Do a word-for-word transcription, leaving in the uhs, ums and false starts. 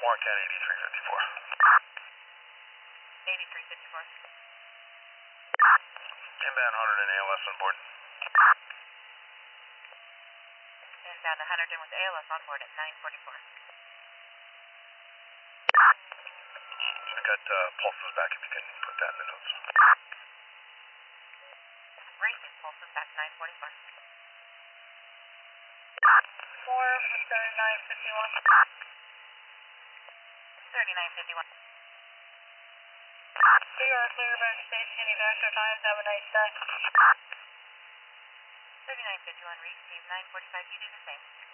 Warren County eighty-three fifty-four. eighty-three fifty-four. Inbound one hundred and A L S on board. Inbound one hundred with A L S on board at nine forty-four. I got uh, pulses back if you can put that in the notes. Racing pulses back nine forty-four. four thirty-nine fifty-one. thirty-nine fifty-one. You are clear back station, evacuate times, have a nice day. thirty-nine fifty-one, receive nine forty-five, you do the same.